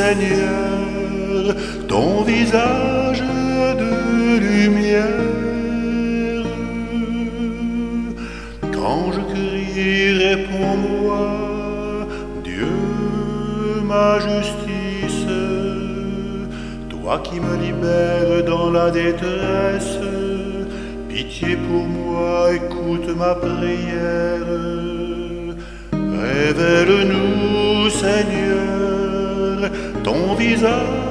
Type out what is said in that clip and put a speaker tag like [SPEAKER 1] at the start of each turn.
[SPEAKER 1] Seigneur, ton visage de lumière. Quand je crie, réponds-moi, Dieu, ma justice. Toi qui me libères dans la détresse, pitié pour moi, écoute ma prière. Révèle-nous, Seigneur, ton visage